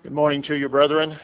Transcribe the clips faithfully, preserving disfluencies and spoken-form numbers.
Good morning to you, brethren.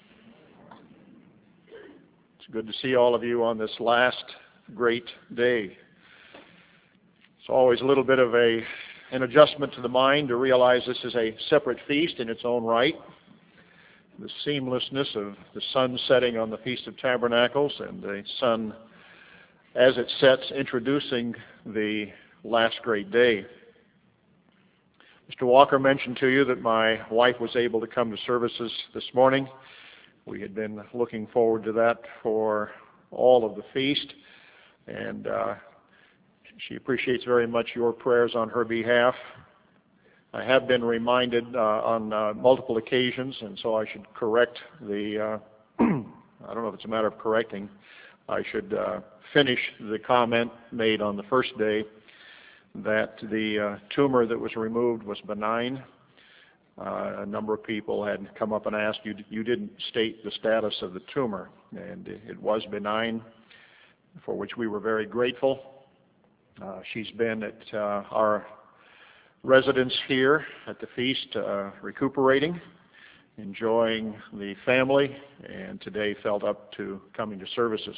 It's good to see all of you on this last great day. It's always a little bit of a an adjustment to the mind to realize this is a separate feast in its own right. The seamlessness of the sun setting on the Feast of Tabernacles and the sun as it sets introducing the last great day. Mister Walker mentioned to you that my wife was able to come to services this morning. We had been looking forward to that for all of the feast, and uh, she appreciates very much your prayers on her behalf. I have been reminded uh, on uh, multiple occasions, and so I should correct the, uh, I don't know if it's a matter of correcting, I should uh, finish the comment made on the first day that the uh, tumor that was removed was benign. Uh, a number of people had come up and asked, you, you didn't state the status of the tumor, and it was benign, for which we were very grateful. Uh, she's been at uh, our residence here at the feast, uh, recuperating, enjoying the family, and today felt up to coming to services.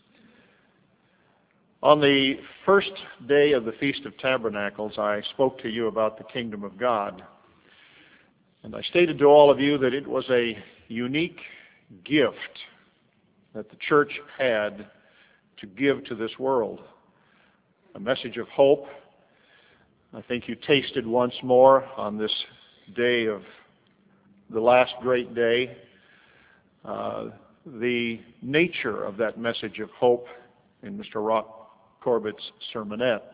On the first day of the Feast of Tabernacles, I spoke to you about the kingdom of God. And I stated to all of you that it was a unique gift that the church had to give to this world. A message of hope. I think you tasted once more on this day of the last great day uh, the nature of that message of hope in Mister Rock Corbett's sermonette.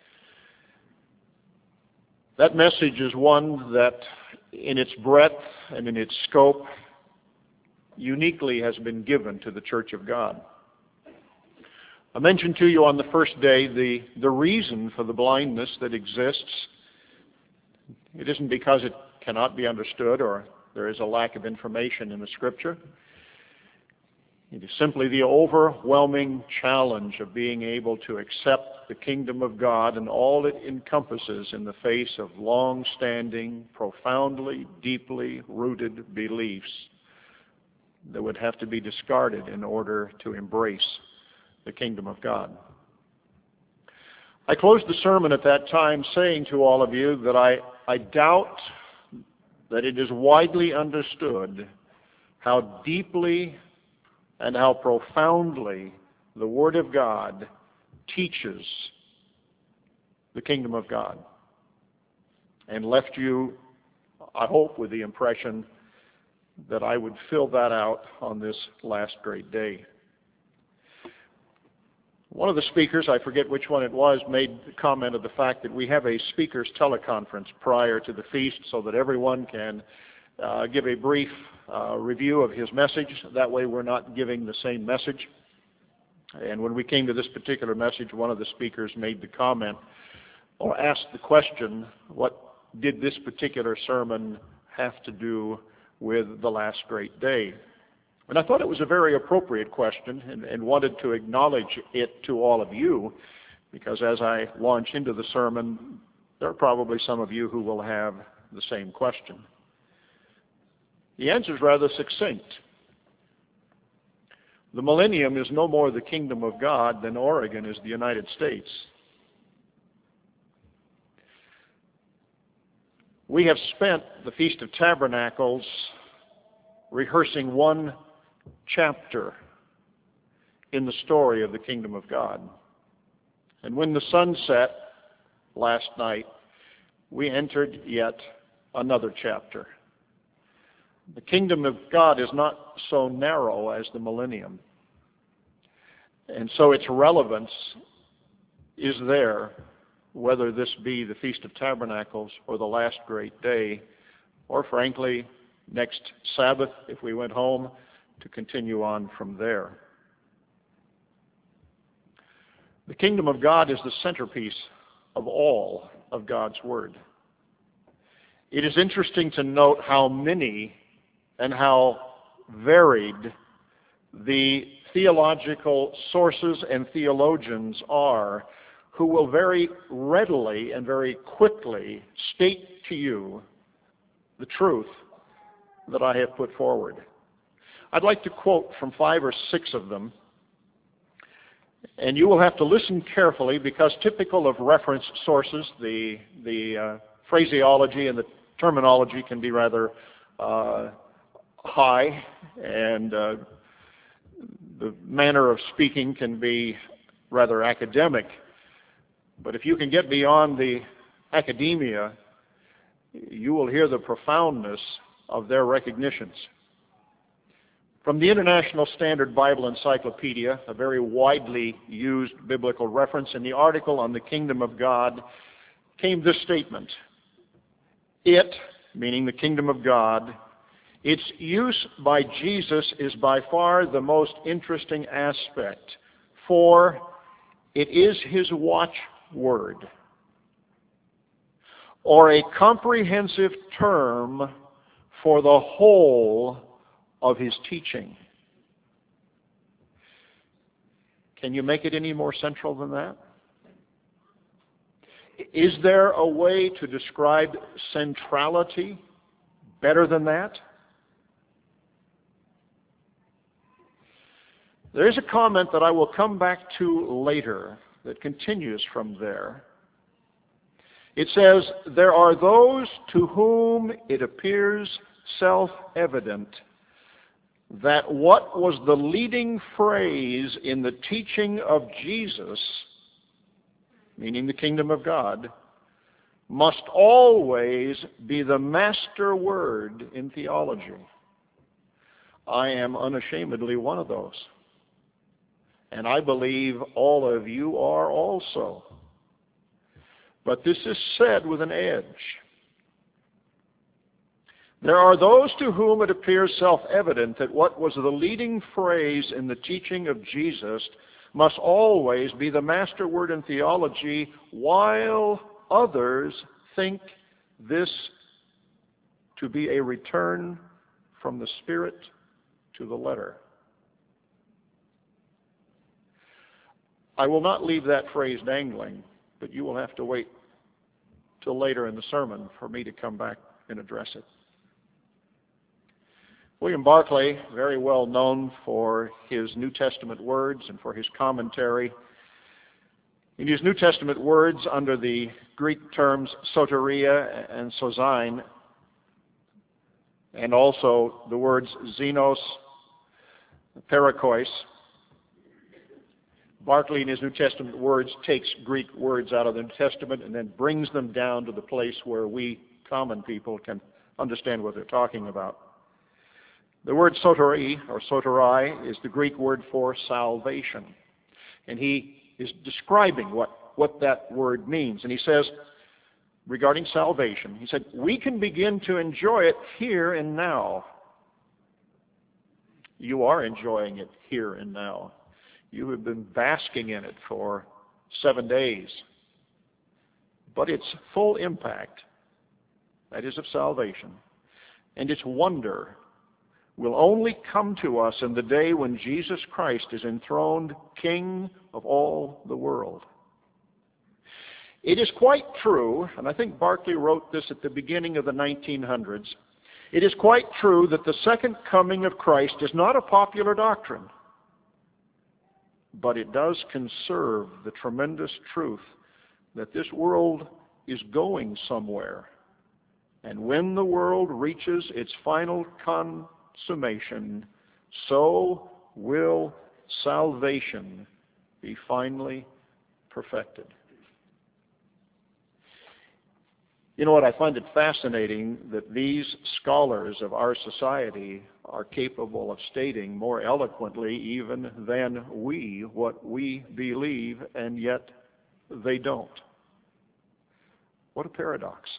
That message is one that in its breadth and in its scope uniquely has been given to the Church of God. I mentioned to you on the first day the, the reason for the blindness that exists. It isn't because it cannot be understood or there is a lack of information in the Scripture. It is simply the overwhelming challenge of being able to accept the kingdom of God and all it encompasses in the face of long-standing, profoundly, deeply rooted beliefs that would have to be discarded in order to embrace the kingdom of God. I closed the sermon at that time saying to all of you that I, I doubt that it is widely understood how deeply and how profoundly the Word of God teaches the kingdom of God, and left you, I hope, with the impression that I would fill that out on this last great day. One of the speakers, I forget which one it was, made the comment of the fact that we have a speaker's teleconference prior to the feast so that everyone can uh, give a brief uh, review of his message. That way we're not giving the same message. And when we came to this particular message, one of the speakers made the comment or asked the question, what did this particular sermon have to do with the last great day? And I thought it was a very appropriate question and, and wanted to acknowledge it to all of you, because as I launch into the sermon, there are probably some of you who will have the same question. The answer is rather succinct. The millennium is no more the kingdom of God than Oregon is the United States. We have spent the Feast of Tabernacles rehearsing one chapter in the story of the kingdom of God. And when the sun set last night, we entered yet another chapter. The kingdom of God is not so narrow as the millennium. And so its relevance is there, whether this be the Feast of Tabernacles or the last great day, or frankly, next Sabbath, if we went home, to continue on from there. The kingdom of God is the centerpiece of all of God's Word. It is interesting to note how many and how varied the theological sources and theologians are who will very readily and very quickly state to you the truth that I have put forward. I'd like to quote from five or six of them, and you will have to listen carefully because typical of reference sources, the, the uh, phraseology and the terminology can be rather uh, high, and uh, the manner of speaking can be rather academic. But if you can get beyond the academia, you will hear the profoundness of their recognitions. From the International Standard Bible Encyclopedia, a very widely used biblical reference, in the article on the kingdom of God came this statement: It, meaning the kingdom of God, its use by Jesus is by far the most interesting aspect, for it is his watchword, or a comprehensive term for the whole of his teaching. Can you make it any more central than that? Is there a way to describe centrality better than that? There is a comment that I will come back to later that continues from there. It says, there are those to whom it appears self-evident that what was the leading phrase in the teaching of Jesus, meaning the kingdom of God, must always be the master word in theology. I am unashamedly one of those. And I believe all of you are also. But this is said with an edge. There are those to whom it appears self-evident that what was the leading phrase in the teaching of Jesus must always be the master word in theology, while others think this to be a return from the Spirit to the letter. I will not leave that phrase dangling, but you will have to wait till later in the sermon for me to come back and address it. William Barclay, very well known for his New Testament words and for his commentary. In his New Testament words, under the Greek terms soteria and sozein, and also the words xenos, parakois, Barclay, in his New Testament words, takes Greek words out of the New Testament and then brings them down to the place where we common people can understand what they're talking about. The word soteri, or soterai, is the Greek word for salvation. And he is describing what, what that word means. And he says, regarding salvation, he said, we can begin to enjoy it here and now. You are enjoying it here and now. You have been basking in it for seven days. But its full impact, that is of salvation, and its wonder will only come to us in the day when Jesus Christ is enthroned King of all the world. It is quite true, and I think Barclay wrote this at the beginning of the nineteen hundreds, it is quite true that the second coming of Christ is not a popular doctrine, but it does conserve the tremendous truth that this world is going somewhere. And when the world reaches its final consummation, so will salvation be finally perfected. You know what, I find it fascinating that these scholars of our society are capable of stating more eloquently even than we what we believe, and yet they don't. What a paradox.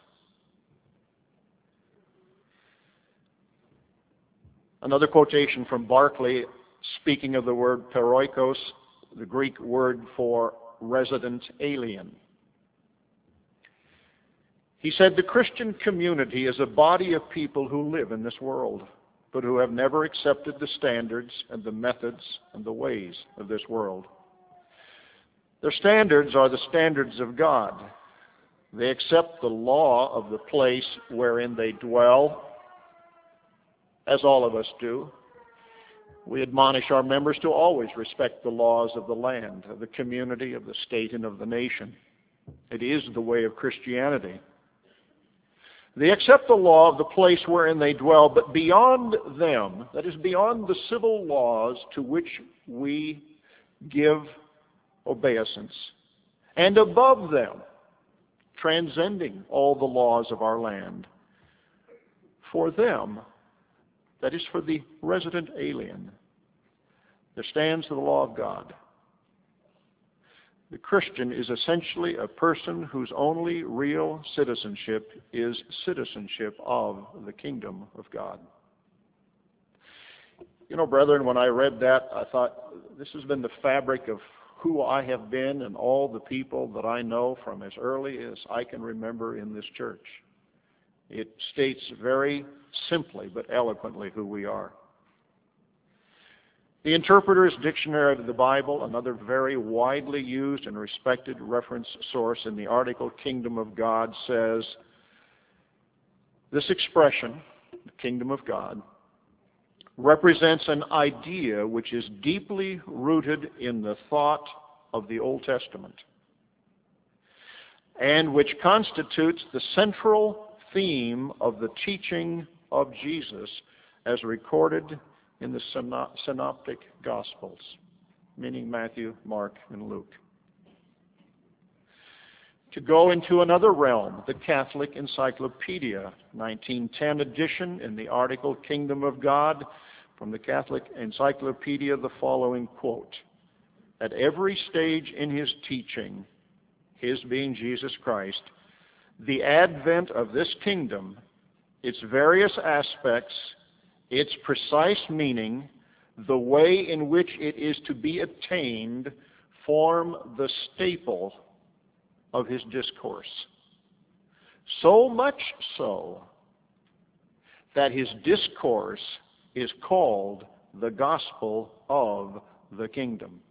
Another quotation from Barclay, speaking of the word paroikos, the Greek word for resident alien. He said, the Christian community is a body of people who live in this world, but who have never accepted the standards and the methods and the ways of this world. Their standards are the standards of God. They accept the law of the place wherein they dwell, as all of us do, we admonish our members to always respect the laws of the land, of the community, of the state, and of the nation. It is the way of Christianity. They accept the law of the place wherein they dwell, but beyond them, that is, beyond the civil laws to which we give obeisance, and above them, transcending all the laws of our land, for them, that is, for the resident alien, there stands the law of God. The Christian is essentially a person whose only real citizenship is citizenship of the kingdom of God. You know, brethren, when I read that, I thought, this has been the fabric of who I have been and all the people that I know from as early as I can remember in this church. It states very simply but eloquently who we are. The Interpreter's Dictionary of the Bible, another very widely used and respected reference source in the article Kingdom of God, says, this expression, the Kingdom of God, represents an idea which is deeply rooted in the thought of the Old Testament and which constitutes the central theme of the teaching of Jesus as recorded in the Synoptic Gospels, meaning Matthew, Mark, and Luke. To go into another realm, the Catholic Encyclopedia, nineteen ten edition, in the article Kingdom of God, from the Catholic Encyclopedia, the following quote: at every stage in his teaching, his being Jesus Christ, the advent of this kingdom, its various aspects, its precise meaning, the way in which it is to be attained, form the staple of his discourse. So much so that his discourse is called the gospel of the kingdom.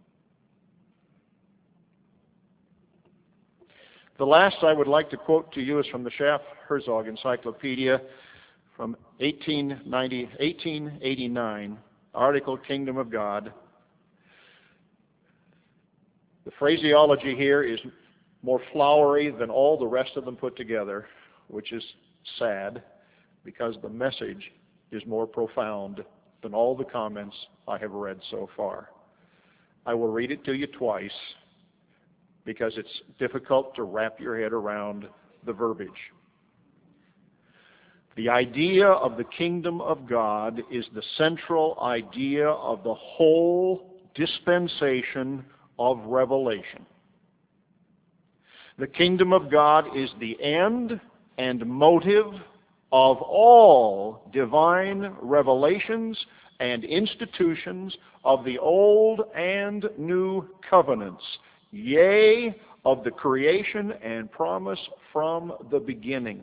The last I would like to quote to you is from the Schaff-Herzog Encyclopedia from eighteen eighty-nine, article Kingdom of God. The phraseology here is more flowery than all the rest of them put together, which is sad because the message is more profound than all the comments I have read so far. I will read it to you twice because it's difficult to wrap your head around the verbiage. The idea of the kingdom of God is the central idea of the whole dispensation of revelation. The kingdom of God is the end and motive of all divine revelations and institutions of the old and new covenants, yea, of the creation and promise from the beginning.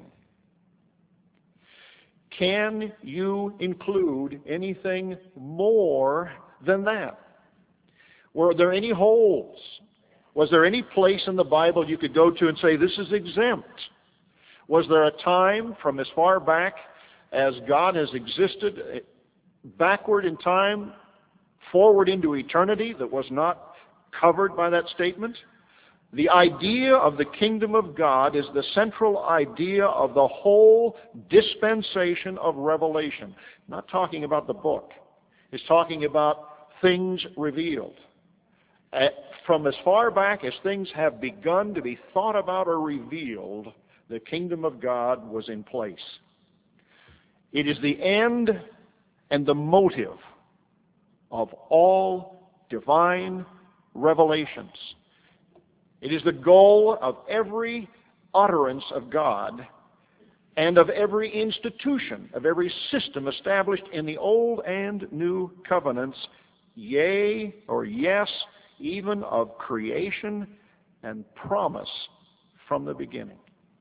Can you include anything more than that? Were there any holes? Was there any place in the Bible you could go to and say, this is exempt? Was there a time from as far back as God has existed, backward in time, forward into eternity, that was not covered by that statement? The idea of the kingdom of God is the central idea of the whole dispensation of revelation. I'm not talking about the book. It's talking about things revealed. Uh, from as far back as things have begun to be thought about or revealed, the kingdom of God was in place. It is the end and the motive of all divine revelations. It is the goal of every utterance of God and of every institution, of every system established in the Old and New Covenants, yea, or yes, even of creation and promise from the beginning.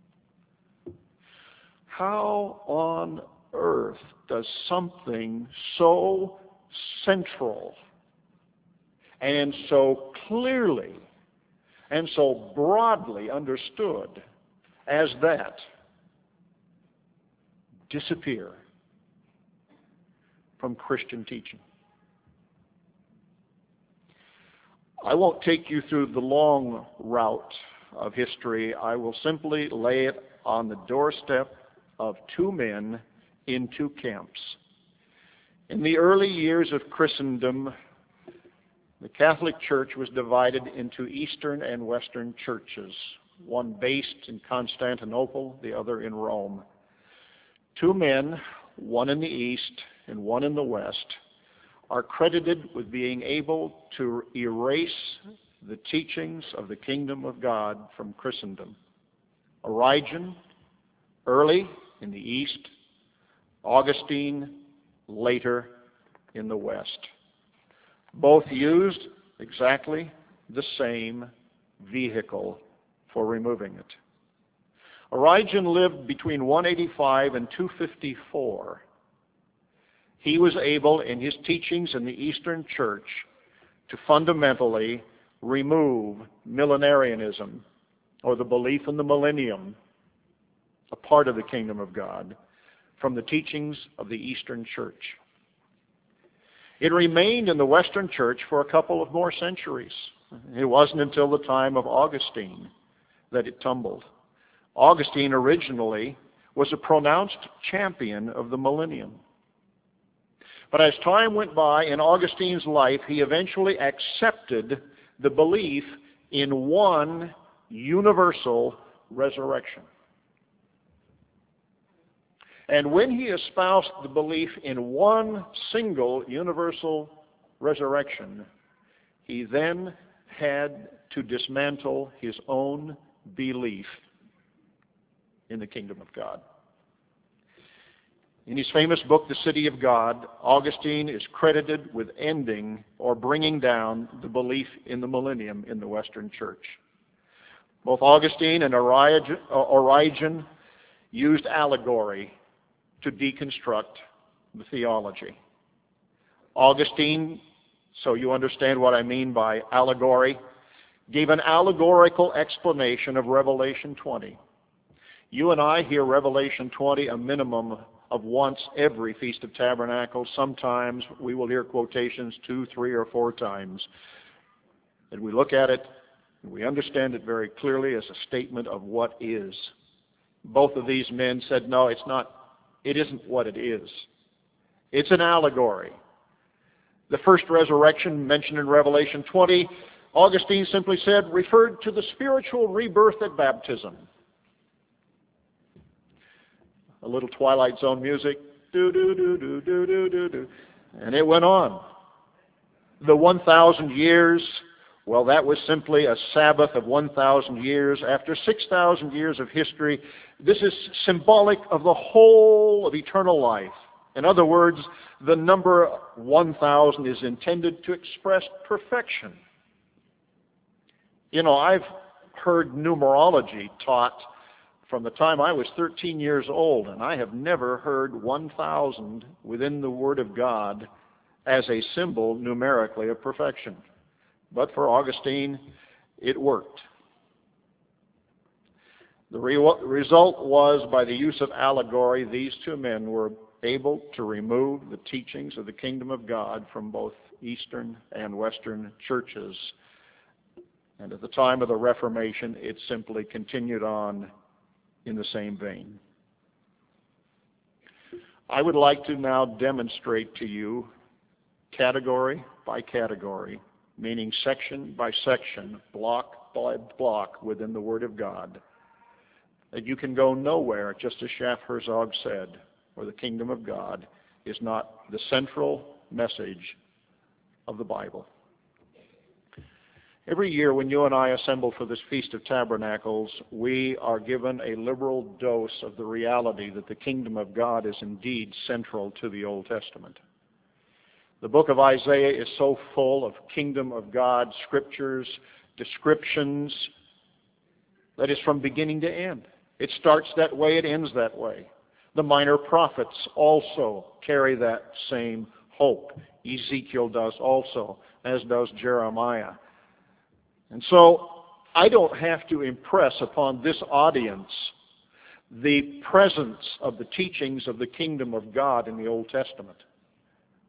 How on earth does something so central and so clearly and so broadly understood as that disappear? from Christian teaching. I won't take you through the long route of history. I will simply lay it on the doorstep of two men in two camps. In the early years of Christendom, the Catholic Church was divided into Eastern and Western churches, one based in Constantinople, the other in Rome. Two men, one in the East and one in the West, are credited with being able to erase the teachings of the kingdom of God from Christendom. Origen, early in the East, Augustine, later in the West. Both used exactly the same vehicle for removing it. Origen lived between one eighty-five and two fifty-four. He was able, in his teachings in the Eastern Church, to fundamentally remove millenarianism, or the belief in the millennium, a part of the kingdom of God, from the teachings of the Eastern Church. It remained in the Western Church for a couple of more centuries. It wasn't until the time of Augustine that it tumbled. Augustine originally was a pronounced champion of the millennium. But as time went by in Augustine's life, he eventually accepted the belief in one universal resurrection. And when he espoused the belief in one single universal resurrection, he then had to dismantle his own belief in the kingdom of God. In his famous book, The City of God, Augustine is credited with ending or bringing down the belief in the millennium in the Western Church. Both Augustine and Origen, Origen used allegory to deconstruct the theology. Augustine, so you understand what I mean by allegory, gave an allegorical explanation of Revelation twenty. You and I hear Revelation twenty a minimum of once every Feast of Tabernacles. Sometimes we will hear quotations two, three, or four times. And we look at it and we understand it very clearly as a statement of what is. Both of these men said, no, it's not. It isn't what it is. It's an allegory. The first resurrection mentioned in Revelation twenty, Augustine simply said, referred to the spiritual rebirth at baptism. A little Twilight Zone music, do do do do do do do do, and it went on. The one thousand years, well, that was simply a Sabbath of one thousand years. After six thousand years of history, this is symbolic of the whole of eternal life. In other words, the number one thousand is intended to express perfection. You know, I've heard numerology taught from the time I was thirteen years old, and I have never heard one thousand within the Word of God as a symbol numerically of perfection. But for Augustine, it worked. The re- result was, by the use of allegory, these two men were able to remove the teachings of the kingdom of God from both Eastern and Western churches. And at the time of the Reformation, it simply continued on in the same vein. I would like to now demonstrate to you, category by category, meaning section by section, block by block within the Word of God, that you can go nowhere, just as Schaff-Herzog said, where the kingdom of God is not the central message of the Bible. Every year when you and I assemble for this Feast of Tabernacles, we are given a liberal dose of the reality that the kingdom of God is indeed central to the Old Testament. The book of Isaiah is so full of kingdom of God scriptures, descriptions, that is from beginning to end. It starts that way, it ends that way. The minor prophets also carry that same hope. Ezekiel does also, as does Jeremiah. And so I don't have to impress upon this audience the presence of the teachings of the kingdom of God in the Old Testament.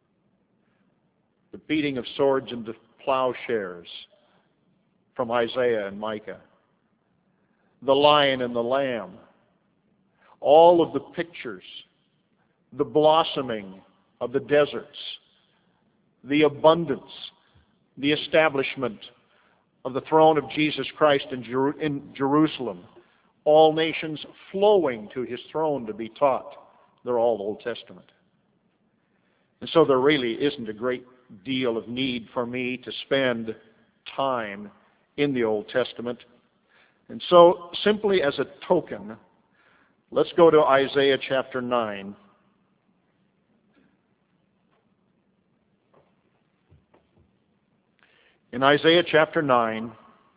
the beating of swords into plowshares from Isaiah and Micah, the lion and the lamb, all of the pictures, the blossoming of the deserts, the abundance, the establishment of the throne of Jesus Christ in, Jer- in Jerusalem, all nations flowing to his throne to be taught. They're all Old Testament. And so there really isn't a great deal of need for me to spend time in the Old Testament. And so, simply as a token, let's go to Isaiah chapter nine. In Isaiah chapter nine,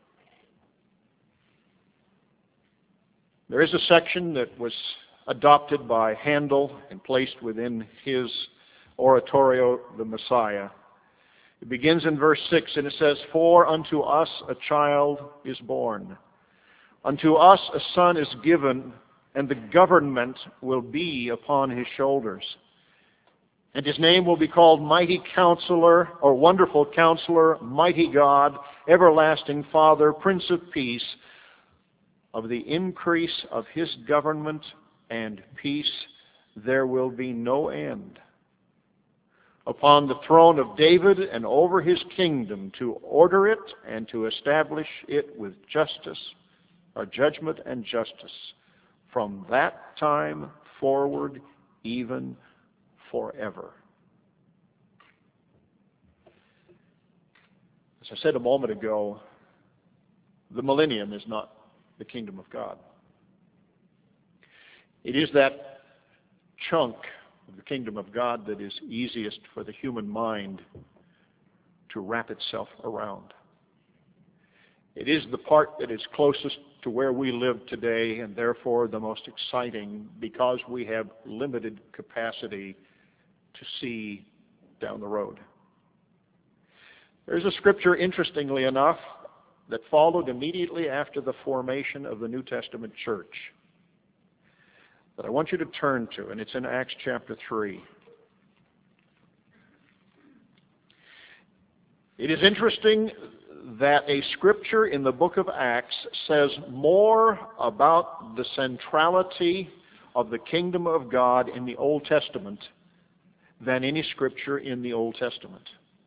there is a section that was adopted by Handel and placed within his oratorio, The Messiah. It begins in verse six, and it says, "For unto us a child is born, unto us a son is given, and the government will be upon his shoulders. And his name will be called Mighty Counselor, or Wonderful Counselor, Mighty God, Everlasting Father, Prince of Peace. Of the increase of his government and peace there will be no end. Upon the throne of David and over his kingdom, to order it and to establish it with justice, or judgment and justice, from that time forward, even forever." As I said a moment ago, the millennium is not the kingdom of God. It is that chunk of the kingdom of God that is easiest for the human mind to wrap itself around. It is the part that is closest to where we live today, and therefore the most exciting, because we have limited capacity to see down the road. There's a scripture, interestingly enough, that followed immediately after the formation of the New Testament church that I want you to turn to, and it's in Acts chapter three. It is interesting that a scripture in the book of Acts says more about the centrality of the kingdom of God in the Old Testament than any scripture in the Old Testament.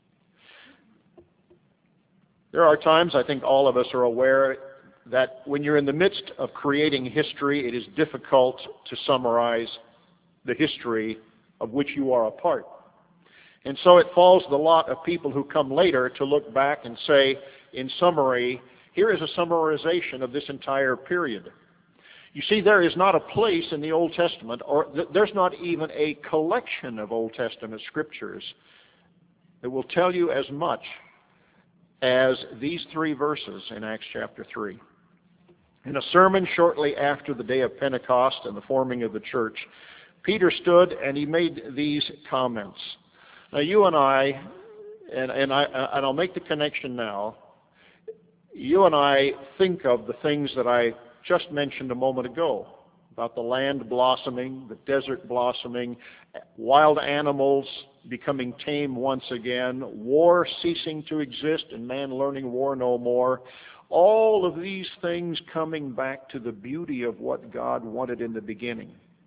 There are times, I think all of us are aware, that when you're in the midst of creating history, it is difficult to summarize the history of which you are a part. And so it falls the lot of people who come later to look back and say, in summary, here is a summarization of this entire period. You see, there is not a place in the Old Testament, or th- there's not even a collection of Old Testament scriptures that will tell you as much as these three verses in Acts chapter three. In a sermon shortly after the day of Pentecost and the forming of the church, Peter stood and he made these comments. Now you and I, and, and, I, and I'll make the connection now, you and I think of the things that I just mentioned a moment ago, about the land blossoming, the desert blossoming, wild animals becoming tame once again, war ceasing to exist and man learning war no more. All of these things coming back to the beauty of what God wanted in the beginning.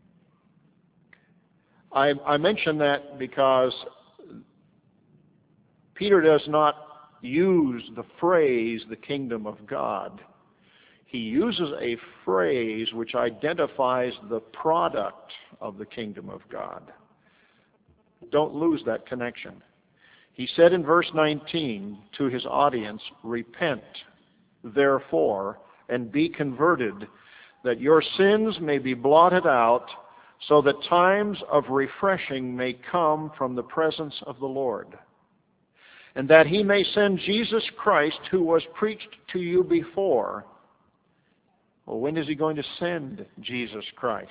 I, I mention that because Peter does not use the phrase, the kingdom of God. He uses a phrase which identifies the product of the kingdom of God. Don't lose that connection. He said in verse nineteen to his audience, "Repent, therefore, and be converted, that your sins may be blotted out, so that times of refreshing may come from the presence of the Lord. And that he may send Jesus Christ, who was preached to you before." Well, when is he going to send Jesus Christ?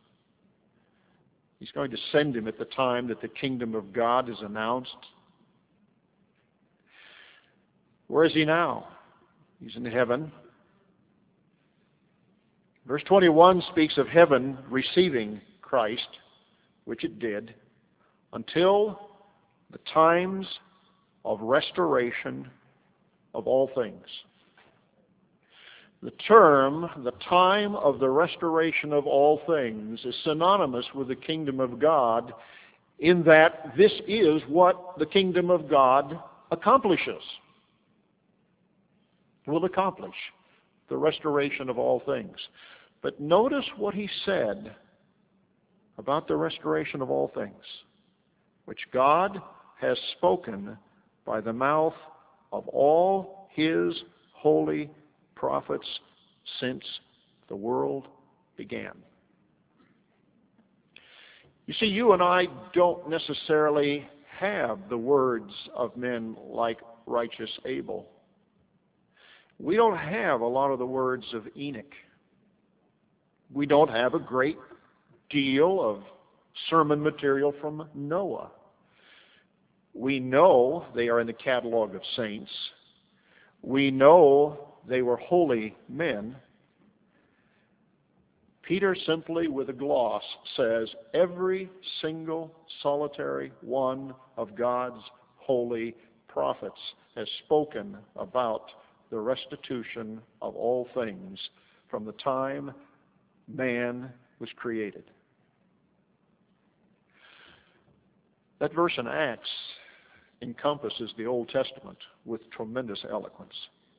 He's going to send him at the time that the kingdom of God is announced. Where is he now? He's in heaven. Verse twenty-one speaks of heaven receiving Christ, which it did, until the times of restoration of all things. The term, the time of the restoration of all things, is synonymous with the kingdom of God, in that this is what the kingdom of God accomplishes. It will accomplish the restoration of all things. But notice what he said about the restoration of all things, which God has spoken by the mouth of all his holy prophets since the world began. You see, you and I don't necessarily have the words of men like righteous Abel. We don't have a lot of the words of Enoch. We don't have a great deal of sermon material from Noah. We know they are in the catalog of saints. We know they were holy men. Peter simply, with a gloss, says every single solitary one of God's holy prophets has spoken about the restitution of all things from the time man was created. That verse in Acts encompasses the Old Testament with tremendous eloquence.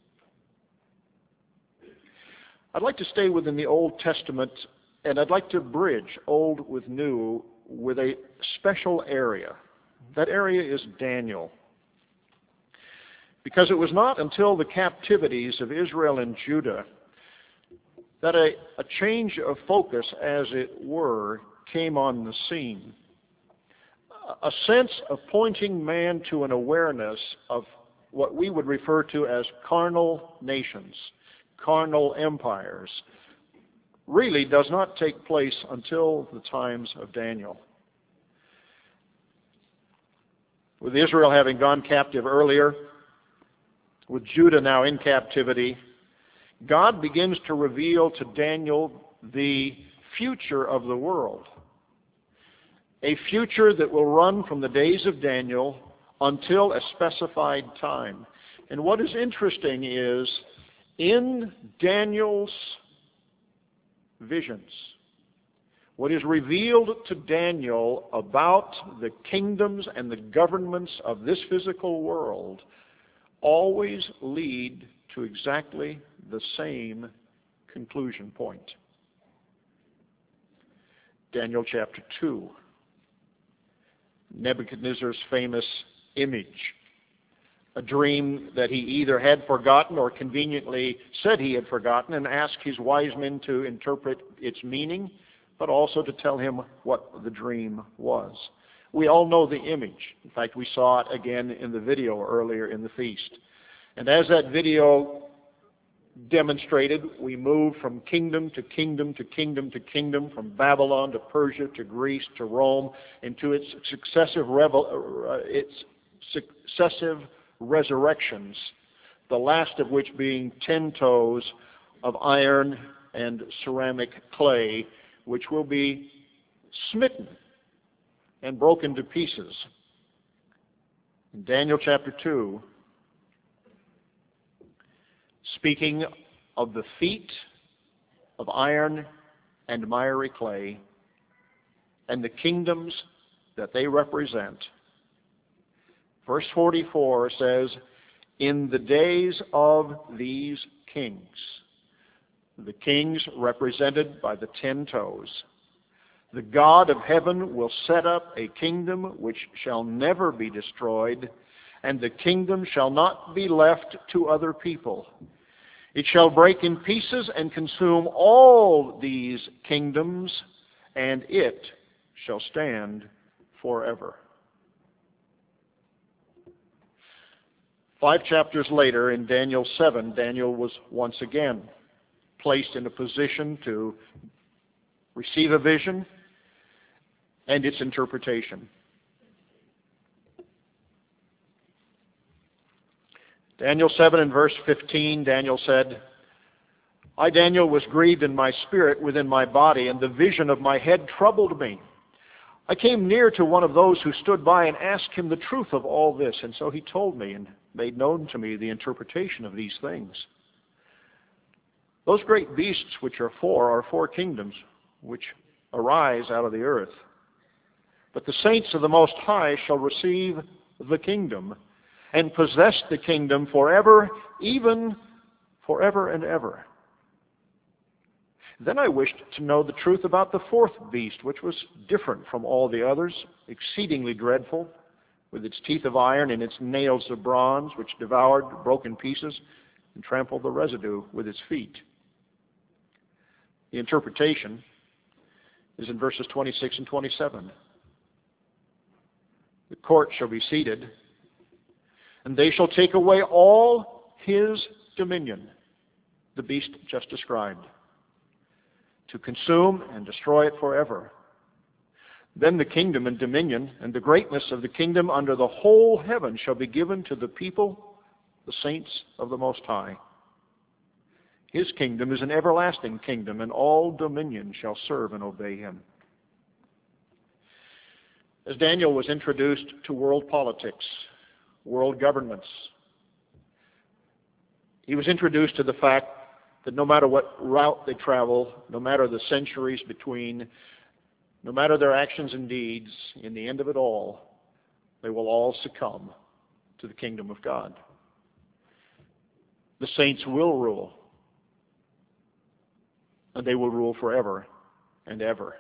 I'd like to stay within the Old Testament, and I'd like to bridge old with new with a special area. That area is Daniel. Because it was not until the captivities of Israel and Judah that a, a change of focus, as it were, came on the scene. A sense of pointing man to an awareness of what we would refer to as carnal nations, carnal empires, really does not take place until the times of Daniel. With Israel having gone captive earlier, with Judah now in captivity, God begins to reveal to Daniel the future of the world. A future that will run from the days of Daniel until a specified time. And what is interesting is, in Daniel's visions, what is revealed to Daniel about the kingdoms and the governments of this physical world always lead to exactly the same conclusion point. Daniel chapter two. Nebuchadnezzar's famous image, a dream that he either had forgotten or conveniently said he had forgotten, and asked his wise men to interpret its meaning, but also to tell him what the dream was. We all know the image. In fact, we saw it again in the video earlier in the feast. And as that video demonstrated, we moved from kingdom to kingdom to kingdom to kingdom, from Babylon to Persia to Greece to Rome, into its successive revel- uh, its successive resurrections, the last of which being ten toes of iron and ceramic clay, which will be smitten and broken to pieces. In Daniel chapter two, speaking of the feet of iron and miry clay and the kingdoms that they represent, verse forty-four says, in the days of these kings, the kings represented by the ten toes, the God of heaven will set up a kingdom which shall never be destroyed, and the kingdom shall not be left to other people. It shall break in pieces and consume all these kingdoms, and it shall stand forever. Five chapters later, in Daniel seven, Daniel was once again placed in a position to receive a vision and its interpretation. Daniel seven and verse fifteen, Daniel said, I, Daniel, was grieved in my spirit within my body, and the vision of my head troubled me. I came near to one of those who stood by and asked him the truth of all this, and so he told me and made known to me the interpretation of these things. Those great beasts which are four are four kingdoms which arise out of the earth. But the saints of the Most High shall receive the kingdom and possess the kingdom forever, even forever and ever. Then I wished to know the truth about the fourth beast, which was different from all the others, exceedingly dreadful, with its teeth of iron and its nails of bronze, which devoured, broke in pieces, and trampled the residue with its feet. The interpretation is in verses twenty-six and twenty-seven. The court shall be seated, and they shall take away all his dominion, the beast just described, to consume and destroy it forever. Then the kingdom and dominion and the greatness of the kingdom under the whole heaven shall be given to the people, the saints of the Most High. His kingdom is an everlasting kingdom, and all dominion shall serve and obey him. As Daniel was introduced to world politics, world governments, he was introduced to the fact that no matter what route they travel, no matter the centuries between, no matter their actions and deeds, in the end of it all, they will all succumb to the kingdom of God. The saints will rule, and they will rule forever and ever.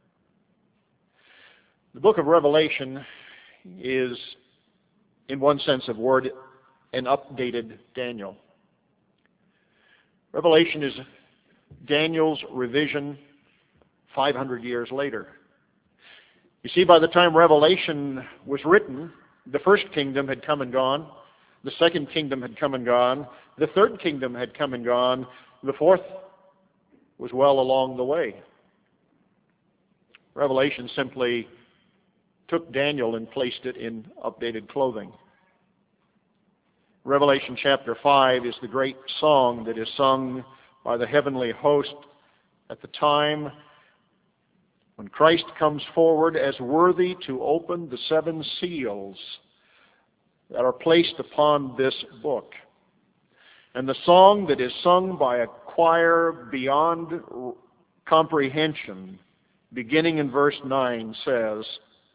The book of Revelation is, in one sense of word, an updated Daniel. Revelation is Daniel's revision five hundred years later. You see, by the time Revelation was written, the first kingdom had come and gone, the second kingdom had come and gone, the third kingdom had come and gone, the fourth was well along the way. Revelation simply took Daniel and placed it in updated clothing. Revelation chapter five is the great song that is sung by the heavenly host at the time when Christ comes forward as worthy to open the seven seals that are placed upon this book. And the song that is sung by a choir beyond comprehension, beginning in verse nine, says,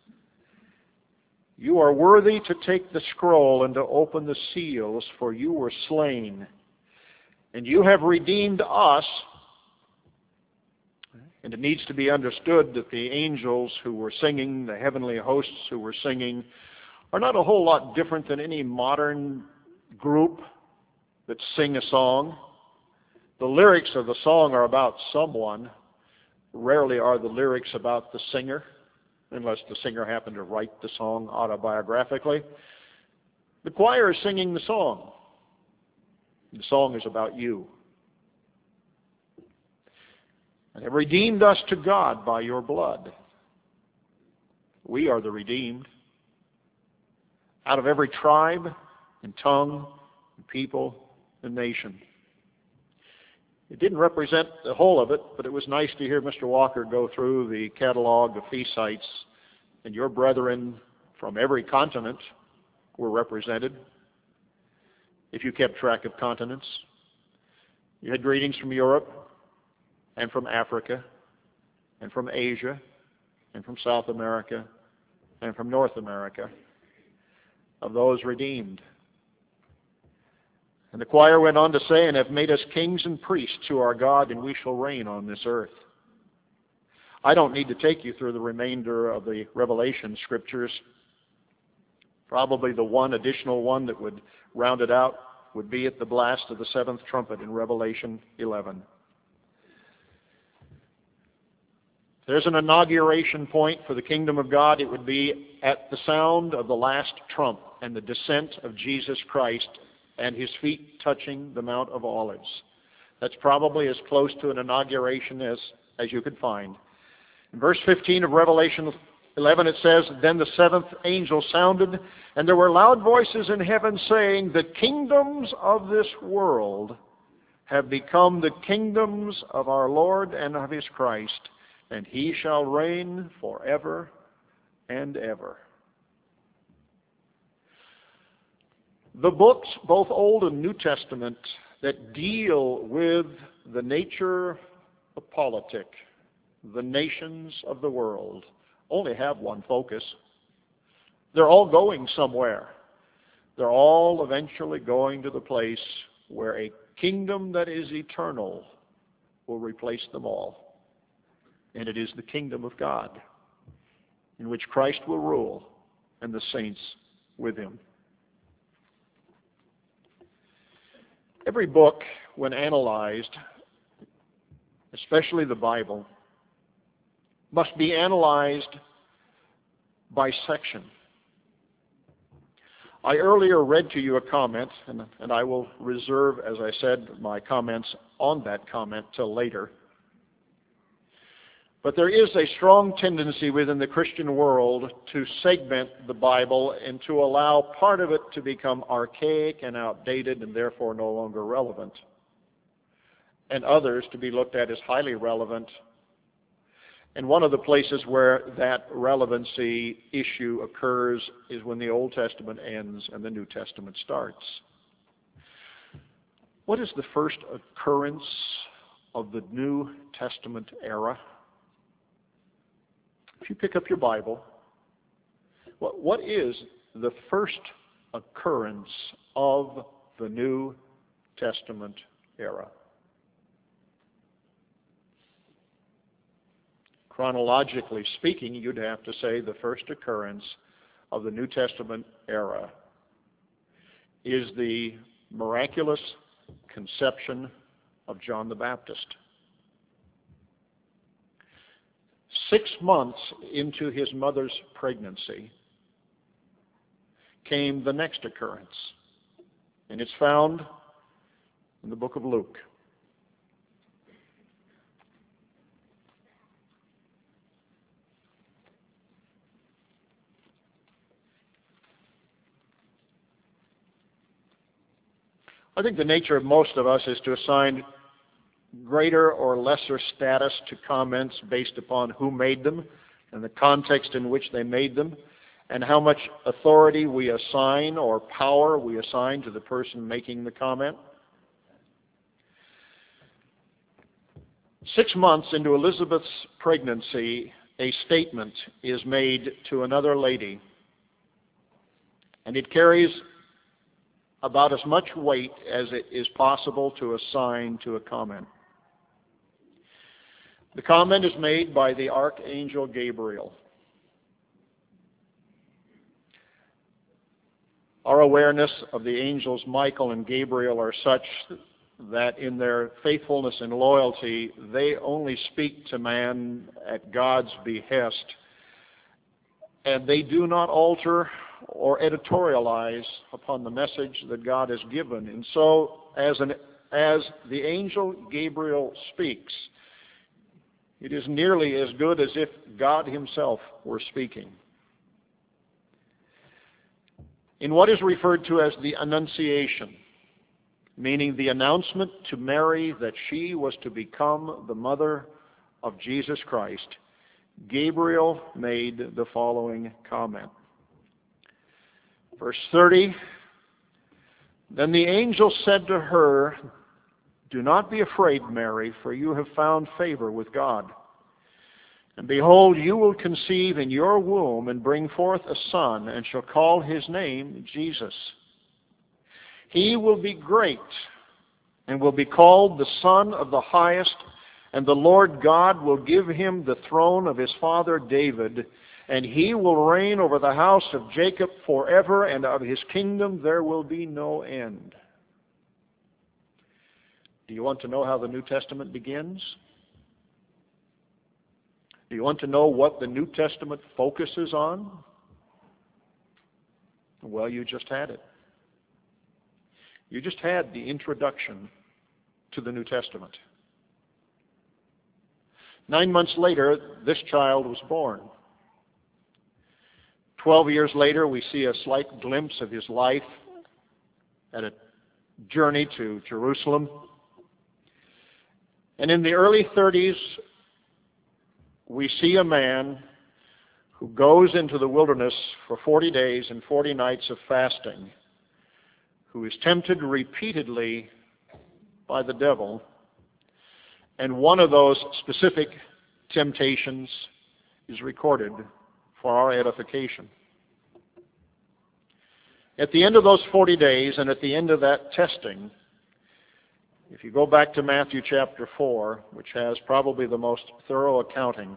"You are worthy to take the scroll and to open the seals, for you were slain, and you have redeemed us." And it needs to be understood that the angels who were singing, the heavenly hosts who were singing, are not a whole lot different than any modern group that sing a song. The lyrics of the song are about someone. Rarely are the lyrics about the singer, unless the singer happened to write the song autobiographically. The choir is singing the song. The song is about you. "And have redeemed us to God by your blood." We are the redeemed. Out of every tribe and tongue and people and nation. It didn't represent the whole of it, but it was nice to hear Mister Walker go through the catalog of feast sites, and your brethren from every continent were represented, if you kept track of continents. You had greetings from Europe, and from Africa, and from Asia, and from South America, and from North America, of those redeemed. And the choir went on to say, "And have made us kings and priests to our God, and we shall reign on this earth." I don't need to take you through the remainder of the Revelation scriptures. Probably the one additional one that would round it out would be at the blast of the seventh trumpet in Revelation eleven. There's an inauguration point for the kingdom of God. It would be at the sound of the last trump and the descent of Jesus Christ and his feet touching the Mount of Olives. That's probably as close to an inauguration as, as you could find. In verse fifteen of Revelation eleven it says, "Then the seventh angel sounded, and there were loud voices in heaven saying, 'The kingdoms of this world have become the kingdoms of our Lord and of his Christ, and he shall reign forever and ever. The books, both Old and New Testament, that deal with the nature of politics, the nations of the world, only have one focus. They're all going somewhere. They're all eventually going to the place where a kingdom that is eternal will replace them all. And it is the kingdom of God, in which Christ will rule and the saints with him. Every book, when analyzed, especially the Bible, must be analyzed by section. I earlier read to you a comment, and, and I will reserve, as I said, my comments on that comment till later. But there is a strong tendency within the Christian world to segment the Bible and to allow part of it to become archaic and outdated and therefore no longer relevant, and others to be looked at as highly relevant. And one of the places where that relevancy issue occurs is when the Old Testament ends and the New Testament starts. What is the first occurrence of the New Testament era? If you pick up your Bible, what, what is the first occurrence of the New Testament era? Chronologically speaking, you'd have to say the first occurrence of the New Testament era is the miraculous conception of John the Baptist. Six months into his mother's pregnancy came the next occurrence, and it's found in the book of Luke. I think the nature of most of us is to assign greater or lesser status to comments based upon who made them and the context in which they made them, and how much authority we assign or power we assign to the person making the comment. Six months into Elizabeth's pregnancy, a statement is made to another lady, and it carries about as much weight as it is possible to assign to a comment. The comment is made by the Archangel Gabriel. Our awareness of the angels Michael and Gabriel are such that in their faithfulness and loyalty, they only speak to man at God's behest, and they do not alter or editorialize upon the message that God has given. And so, as, an, as the angel Gabriel speaks, it is nearly as good as if God himself were speaking. In what is referred to as the Annunciation, meaning the announcement to Mary that she was to become the mother of Jesus Christ, Gabriel made the following comment. Verse thirty, then the angel said to her, do not be afraid, Mary, for you have found favor with God. And behold, you will conceive in your womb and bring forth a son, and shall call his name Jesus. He will be great, and will be called the Son of the Highest, and the Lord God will give him the throne of his father David, and he will reign over the house of Jacob forever, and of his kingdom there will be no end. Do you want to know how the New Testament begins? Do you want to know what the New Testament focuses on? Well, you just had it. You just had the introduction to the New Testament. Nine months later, this child was born. Twelve years later, we see a slight glimpse of his life at a journey to Jerusalem. And in the early thirties, we see a man who goes into the wilderness for forty days and forty nights of fasting, who is tempted repeatedly by the devil, and one of those specific temptations is recorded for our edification. At the end of those forty days and at the end of that testing, if you go back to Matthew chapter four, which has probably the most thorough accounting,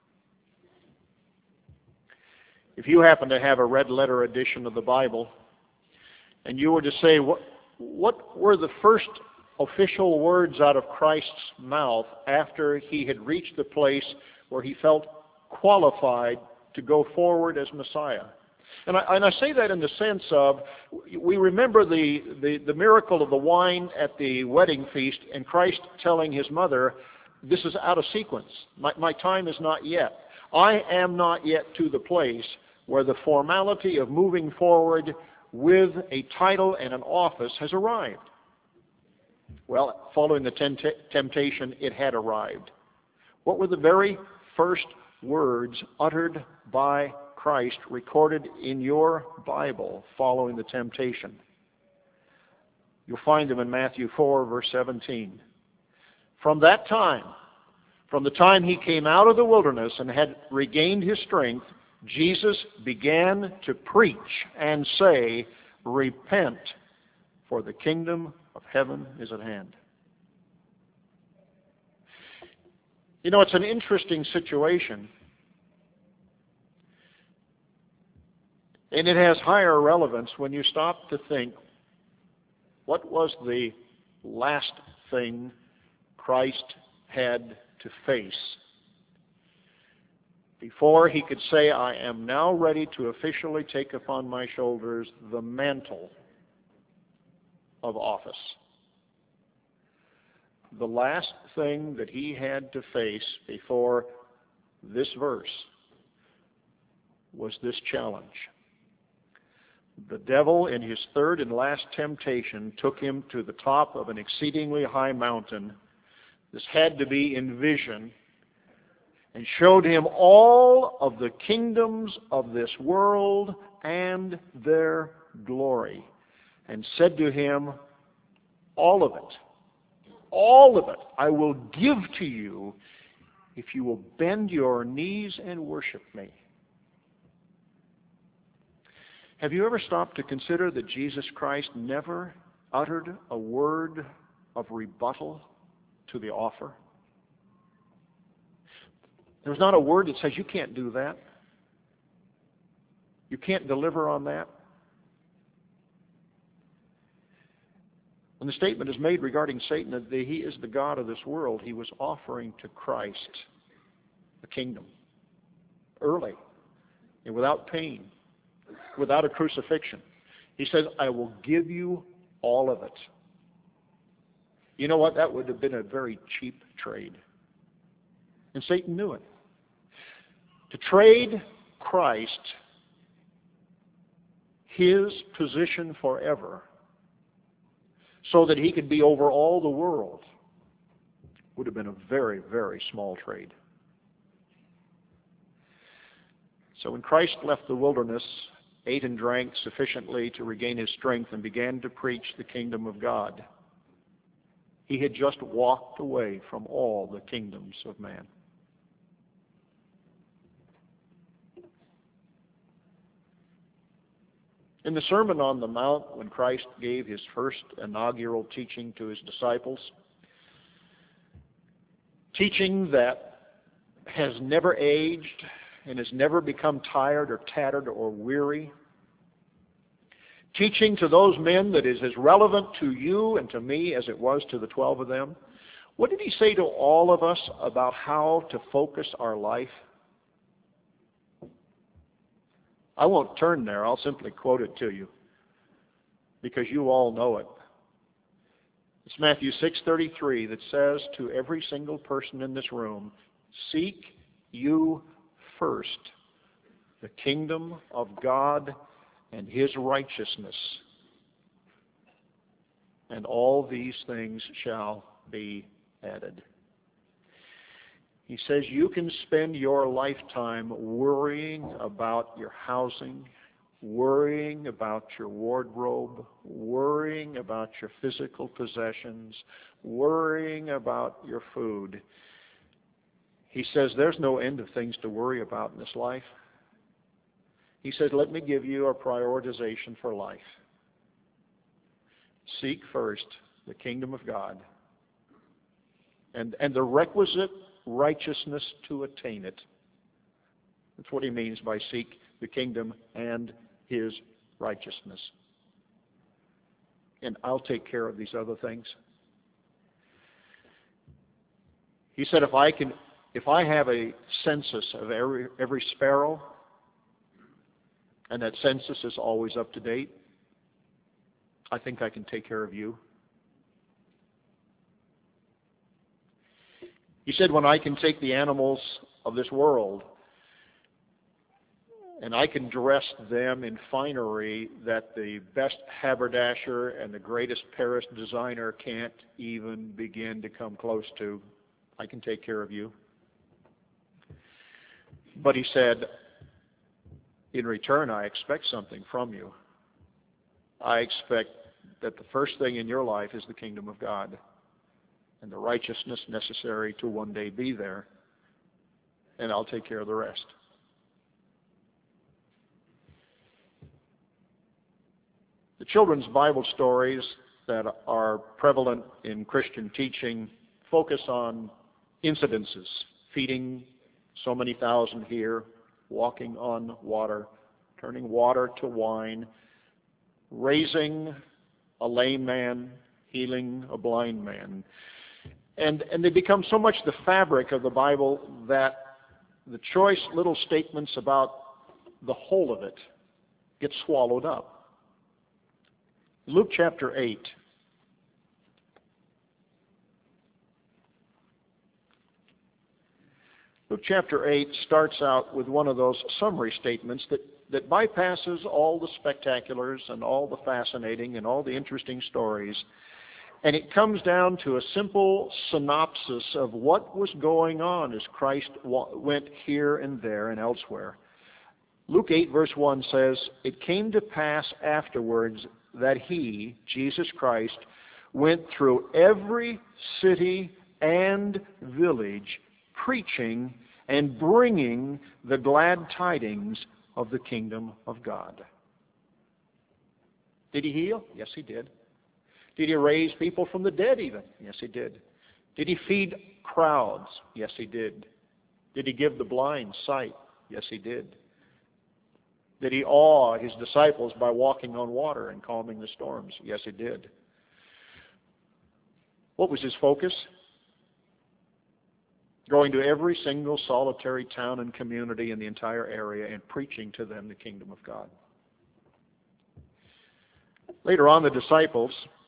if you happen to have a red letter edition of the Bible, and you were to say, what, what were the first official words out of Christ's mouth after he had reached the place where he felt qualified to go forward as Messiah? And I, and I say that in the sense of, we remember the, the, the miracle of the wine at the wedding feast, and Christ telling his mother, this is out of sequence. My, my time is not yet. I am not yet to the place where the formality of moving forward with a title and an office has arrived. Well, following the temptation, it had arrived. What were the very first words uttered by Christ recorded in your Bible following the temptation? You'll find them in Matthew four, verse seventeen. From that time, from the time he came out of the wilderness and had regained his strength, Jesus began to preach and say, repent, for the kingdom of heaven is at hand. You know, it's an interesting situation. And it has higher relevance when you stop to think, what was the last thing Christ had to face before he could say, I am now ready to officially take upon my shoulders the mantle of office? The last thing that he had to face before this verse was this challenge. The devil, in his third and last temptation, took him to the top of an exceedingly high mountain. This had to be in vision, and showed him all of the kingdoms of this world and their glory, and said to him, all of it, all of it I will give to you if you will bend your knees and worship me. Have you ever stopped to consider that Jesus Christ never uttered a word of rebuttal to the offer? There's not a word that says, you can't do that. You can't deliver on that. When the statement is made regarding Satan that he is the god of this world, he was offering to Christ a kingdom early and without pain, without a crucifixion. He says, I will give you all of it. You know what? That would have been a very cheap trade. And Satan knew it. To trade Christ, his position forever, so that he could be over all the world, would have been a very, very small trade. So when Christ left the wilderness, ate and drank sufficiently to regain his strength, and began to preach the kingdom of God, he had just walked away from all the kingdoms of man. In the Sermon on the Mount, when Christ gave his first inaugural teaching to his disciples, teaching that has never aged and has never become tired or tattered or weary, teaching to those men that is as relevant to you and to me as it was to the twelve of them, what did he say to all of us about how to focus our life? I won't turn there. I'll simply quote it to you because you all know it. It's Matthew six thirty-three that says to every single person in this room, seek you first the kingdom of God and his righteousness, and all these things shall be added. He says you can spend your lifetime worrying about your housing, worrying about your wardrobe, worrying about your physical possessions, worrying about your food. He says there's no end of things to worry about in this life. He says, let me give you a prioritization for life. Seek first the kingdom of God and, and the requisite righteousness to attain it. That's what he means by seek the kingdom and his righteousness. And I'll take care of these other things. He said, if I can, if I have a census of every, every sparrow, and that census is always up to date, I think I can take care of you. He said, when I can take the animals of this world and I can dress them in finery that the best haberdasher and the greatest Paris designer can't even begin to come close to, I can take care of you. But he said, in return, I expect something from you. I expect that the first thing in your life is the kingdom of God and the righteousness necessary to one day be there, and I'll take care of the rest. The children's Bible stories that are prevalent in Christian teaching focus on incidences, feeding so many thousand here, walking on water, turning water to wine, raising a lame man, healing a blind man. And, and they become so much the fabric of the Bible that the choice little statements about the whole of it get swallowed up. Luke chapter eight. Luke chapter eight starts out with one of those summary statements that, that bypasses all the spectaculars and all the fascinating and all the interesting stories. And it comes down to a simple synopsis of what was going on as Christ went here and there and elsewhere. Luke eight verse one says, "It came to pass afterwards that he, Jesus Christ, went through every city and village, preaching and bringing the glad tidings of the kingdom of God." Did he heal? Yes, he did. Did he raise people from the dead even? Yes, he did. Did he feed crowds? Yes, he did. Did he give the blind sight? Yes, he did. Did he awe his disciples by walking on water and calming the storms? Yes, he did. What was his focus? Going to every single solitary town and community in the entire area and preaching to them the kingdom of God. Later on, the disciples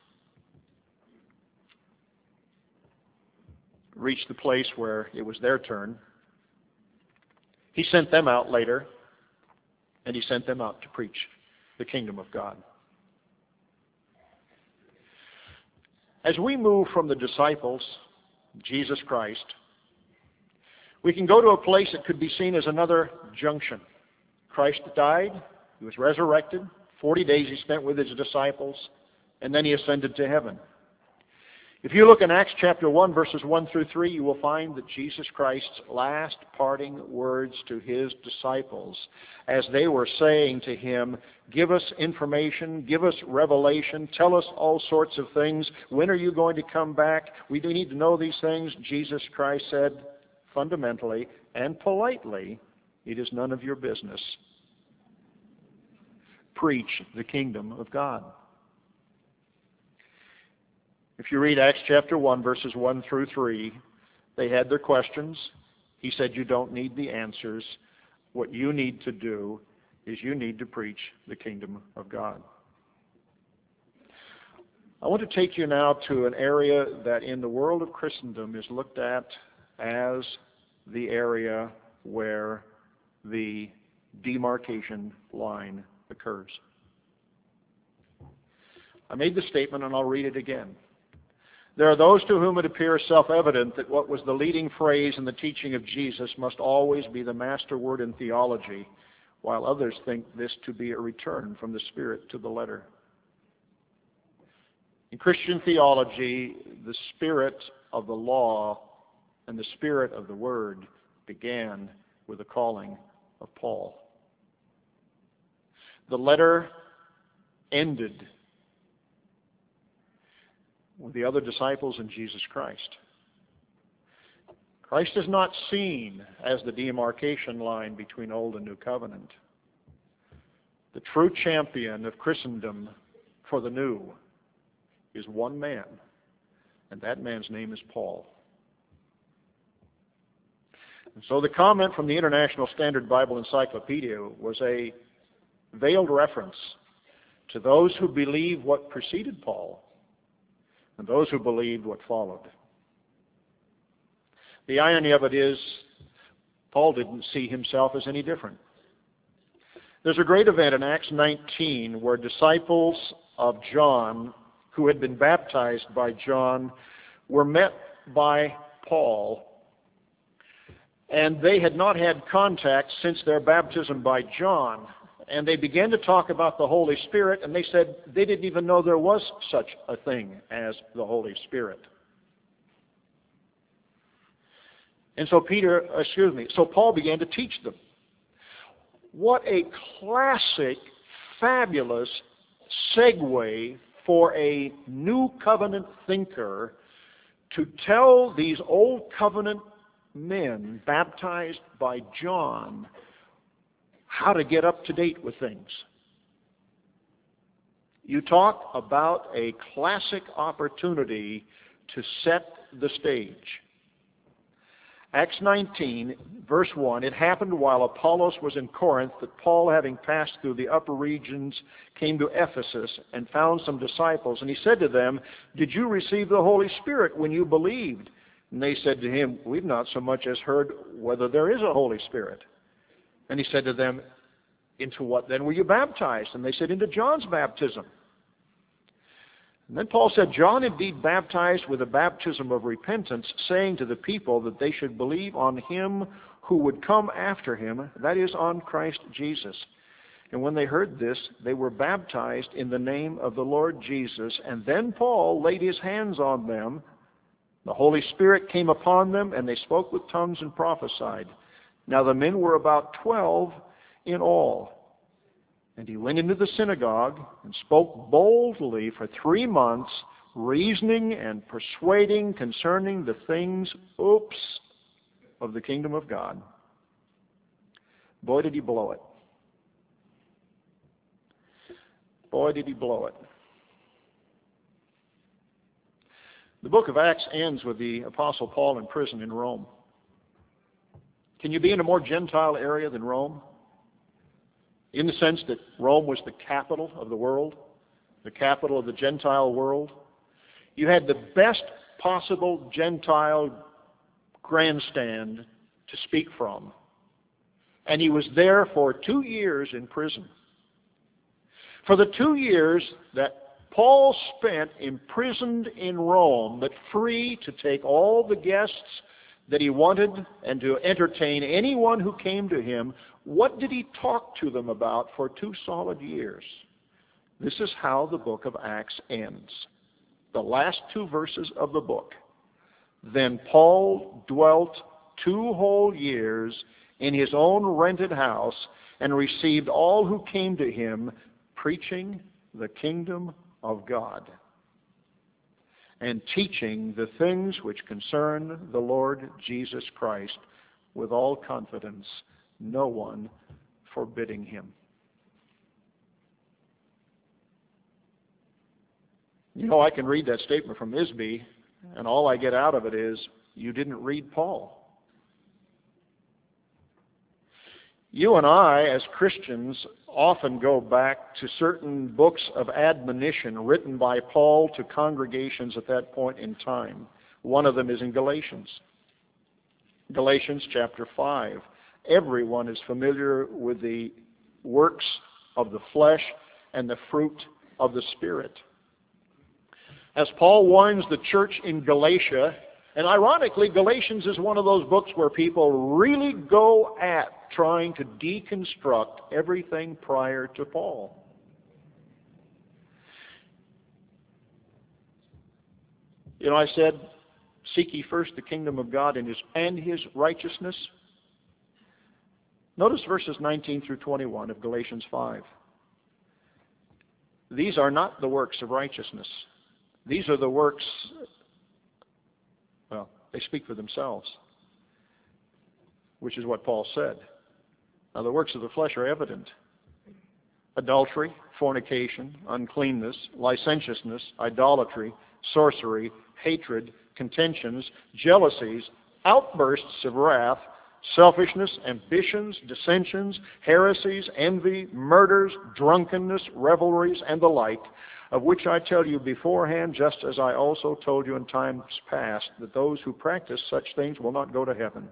reached the place where it was their turn. He sent them out later, and he sent them out to preach the kingdom of God. As we move from the disciples, Jesus Christ, we can go to a place that could be seen as another junction. Christ died, he was resurrected, forty days he spent with his disciples, and then he ascended to heaven. If you look in Acts chapter one, verses one through three, you will find that Jesus Christ's last parting words to his disciples, as they were saying to him, "Give us information, give us revelation, tell us all sorts of things. When are you going to come back? We do need to know these things." Jesus Christ said, fundamentally and politely, "It is none of your business. Preach the kingdom of God." If you read Acts chapter one, verses one through three, they had their questions. He said, you don't need the answers. What you need to do is you need to preach the kingdom of God. I want to take you now to an area that in the world of Christendom is looked at as the area where the demarcation line occurs. I made the statement, and I'll read it again. There are those to whom it appears self-evident that what was the leading phrase in the teaching of Jesus must always be the master word in theology, while others think this to be a return from the Spirit to the letter. In Christian theology, the spirit of the law and the spirit of the Word began with the calling of Paul. The letter ended with the other disciples and Jesus Christ. Christ is not seen as the demarcation line between Old and New Covenant. The true champion of Christendom for the new is one man, and that man's name is Paul. And so the comment from the International Standard Bible Encyclopedia was a veiled reference to those who believe what preceded Paul and those who believed what followed. The irony of it is, Paul didn't see himself as any different. There's a great event in Acts nineteen where disciples of John who had been baptized by John were met by Paul, and they had not had contact since their baptism by John. And they began to talk about the Holy Spirit, and they said they didn't even know there was such a thing as the Holy Spirit. And so Peter, excuse me, so Paul began to teach them. What a classic, fabulous segue for a new covenant thinker to tell these old covenant men baptized by John how to get up to date with things. You talk about a classic opportunity to set the stage. Acts nineteen, verse one, it happened while Apollos was in Corinth that Paul, having passed through the upper regions, came to Ephesus and found some disciples. And he said to them, "Did you receive the Holy Spirit when you believed?" And they said to him, "We've not so much as heard whether there is a Holy Spirit." And he said to them, "Into what then were you baptized?" And they said, "Into John's baptism." And then Paul said, "John indeed baptized with a baptism of repentance, saying to the people that they should believe on him who would come after him, that is, on Christ Jesus. And when they heard this, they were baptized in the name of the Lord Jesus. And then Paul laid his hands on them. The Holy Spirit came upon them, and they spoke with tongues and prophesied. Now the men were about twelve in all. And he went into the synagogue and spoke boldly for three months, reasoning and persuading concerning the things, oops, of the kingdom of God." Boy, did he blow it. Boy, did he blow it. The book of Acts ends with the Apostle Paul in prison in Rome. Can you be in a more Gentile area than Rome? In the sense that Rome was the capital of the world, the capital of the Gentile world. You had the best possible Gentile grandstand to speak from. And he was there for two years in prison. For the two years that Paul spent imprisoned in Rome, but free to take all the guests that he wanted and to entertain anyone who came to him, what did he talk to them about for two solid years? This is how the book of Acts ends. The last two verses of the book. Then Paul dwelt two whole years in his own rented house and received all who came to him, preaching the kingdom of God and teaching the things which concern the Lord Jesus Christ with all confidence, no one forbidding him. You know, I can read that statement from Isby, and all I get out of it is, you didn't read Paul. You and I, as Christians, often go back to certain books of admonition written by Paul to congregations at that point in time. One of them is in Galatians. Galatians chapter five. Everyone is familiar with the works of the flesh and the fruit of the Spirit. As Paul warns the church in Galatia, and ironically, Galatians is one of those books where people really go at trying to deconstruct everything prior to Paul. You know, I said, seek ye first the kingdom of God and his, and his righteousness. Notice verses nineteen through twenty-one of Galatians five. These are not the works of righteousness. These are the works, well, they speak for themselves, which is what Paul said. Now, the works of the flesh are evident: adultery, fornication, uncleanness, licentiousness, idolatry, sorcery, hatred, contentions, jealousies, outbursts of wrath, selfishness, ambitions, dissensions, heresies, envy, murders, drunkenness, revelries, and the like, of which I tell you beforehand, just as I also told you in times past, that those who practice such things will not go to heaven.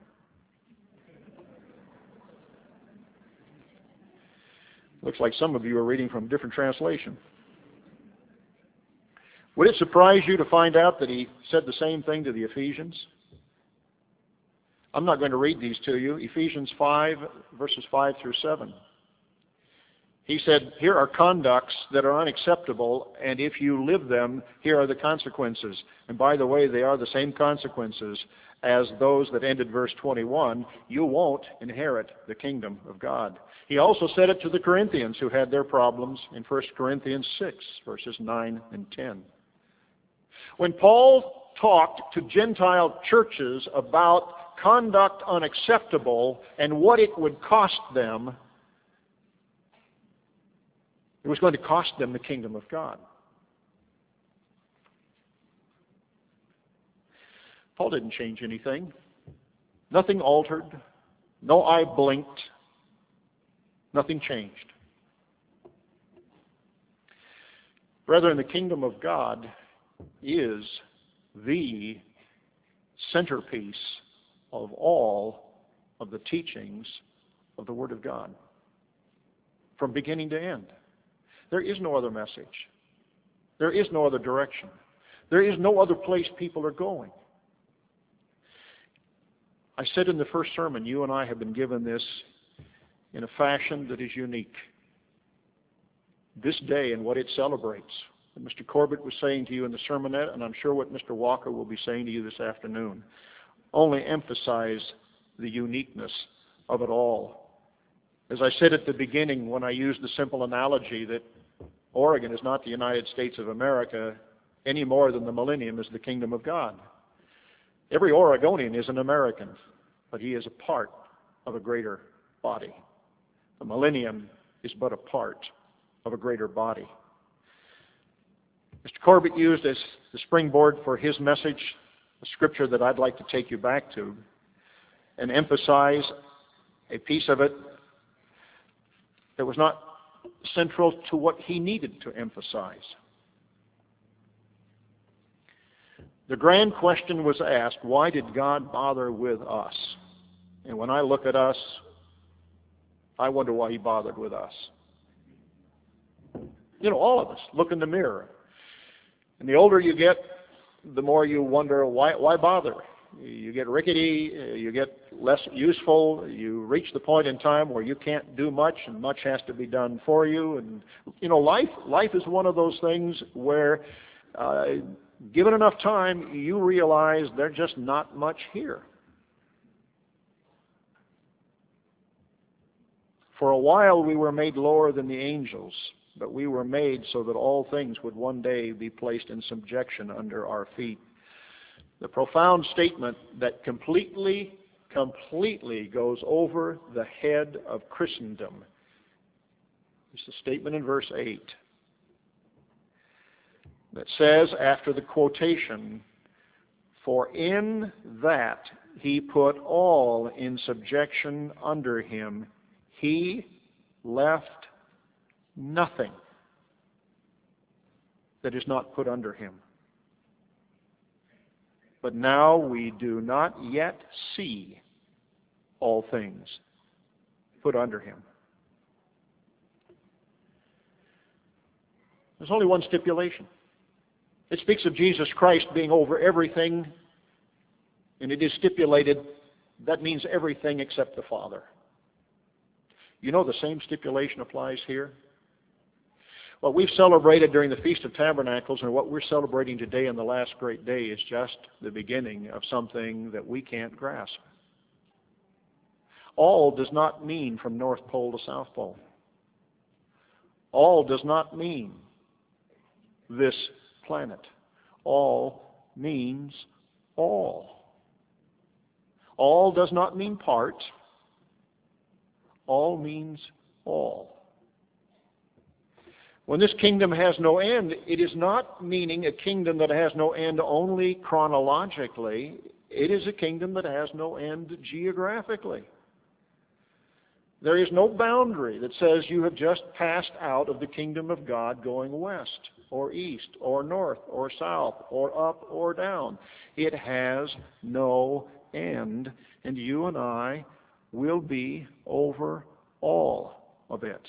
Looks like some of you are reading from a different translation. Would it surprise you to find out that he said the same thing to the Ephesians? I'm not going to read these to you. Ephesians five, verses five through seven. He said, here are conducts that are unacceptable, and if you live them, here are the consequences. And by the way, they are the same consequences as those that ended verse twenty-one. You won't inherit the kingdom of God. He also said it to the Corinthians who had their problems in First Corinthians six, verses nine and ten. When Paul talked to Gentile churches about conduct unacceptable and what it would cost them, it was going to cost them the kingdom of God. Paul didn't change anything. Nothing altered. No eye blinked. Nothing changed. Brethren, the kingdom of God is the centerpiece of all of the teachings of the Word of God, from beginning to end. There is no other message. There is no other direction. There is no other place people are going. I said in the first sermon, you and I have been given this in a fashion that is unique. This day and what it celebrates. And Mister Corbett was saying to you in the sermonette, and I'm sure what Mister Walker will be saying to you this afternoon, only emphasize the uniqueness of it all. As I said at the beginning when I used the simple analogy that Oregon is not the United States of America any more than the millennium is the kingdom of God. Every Oregonian is an American, but he is a part of a greater body. The millennium is but a part of a greater body. Mister Corbett used as the springboard for his message a scripture that I'd like to take you back to and emphasize a piece of it that was not central to what he needed to emphasize. The grand question was asked, why did God bother with us? And when I look at us, I wonder why he bothered with us. You know, all of us look in the mirror. And the older you get, the more you wonder, why, why bother? You get rickety, you get less useful, you reach the point in time where you can't do much and much has to be done for you. And, you know, life, life is one of those things where, uh, given enough time, you realize there's just not much here. For a while we were made lower than the angels, but we were made so that all things would one day be placed in subjection under our feet. The profound statement that completely, completely goes over the head of Christendom is the statement in verse eight that says, after the quotation, for in that he put all in subjection under him, he left nothing that is not put under him. But now we do not yet see all things put under him. There's only one stipulation. It speaks of Jesus Christ being over everything, and it is stipulated that means everything except the Father. You know the same stipulation applies here? What we've celebrated during the Feast of Tabernacles and what we're celebrating today in the last great day is just the beginning of something that we can't grasp. All does not mean from North Pole to South Pole. All does not mean this planet. All means all. All does not mean part. All means all. When this kingdom has no end, it is not meaning a kingdom that has no end only chronologically. It is a kingdom that has no end geographically. There is no boundary that says you have just passed out of the kingdom of God going west or east or north or south or up or down. It has no end, and you and I will be over all of it.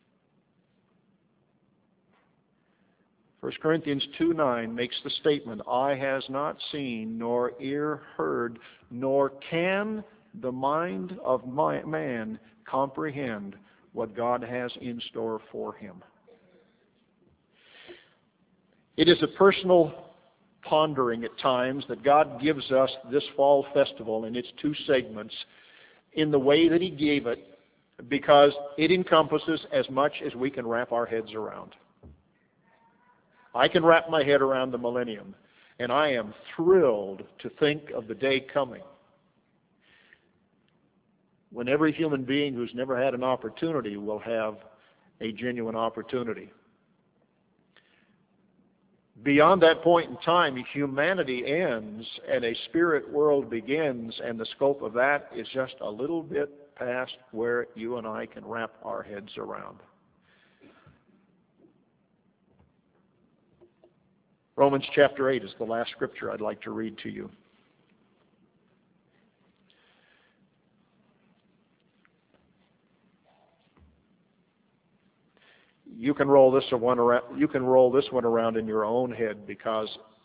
First Corinthians two nine makes the statement, eye has not seen, nor ear heard, nor can the mind of man comprehend what God has in store for him. It is a personal pondering at times that God gives us this fall festival in its two segments in the way that He gave it, because it encompasses as much as we can wrap our heads around. I can wrap my head around the millennium, and I am thrilled to think of the day coming when every human being who's never had an opportunity will have a genuine opportunity. Beyond that point in time, humanity ends and a spirit world begins, and the scope of that is just a little bit past where you and I can wrap our heads around. Romans chapter eight is the last scripture I'd like to read to you. You can roll this one around, you can roll this one around in your own head, because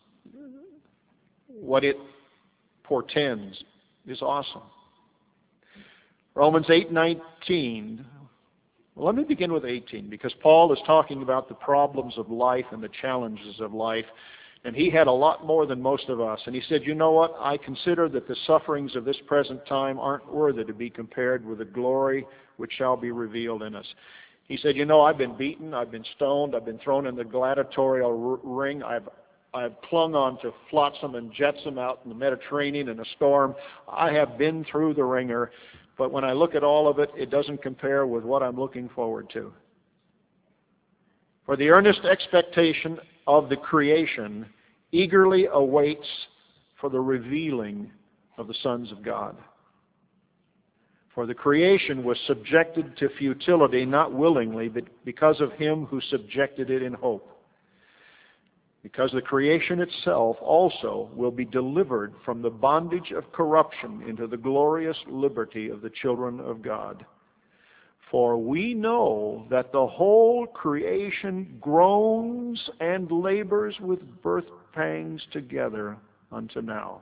what it portends is awesome. Romans eight nineteen. Well, let me begin with eighteen, because Paul is talking about the problems of life and the challenges of life, and he had a lot more than most of us. And he said, you know what? I consider that the sufferings of this present time aren't worthy to be compared with the glory which shall be revealed in us. He said, you know, I've been beaten, I've been stoned, I've been thrown in the gladiatorial ring, I've I've clung on to flotsam and jetsam out in the Mediterranean in a storm. I have been through the ringer, but when I look at all of it, it doesn't compare with what I'm looking forward to. For the earnest expectation of the creation eagerly awaits for the revealing of the sons of God. For the creation was subjected to futility, not willingly, but because of Him who subjected it in hope. Because the creation itself also will be delivered from the bondage of corruption into the glorious liberty of the children of God. For we know that the whole creation groans and labors with birth pangs together unto now.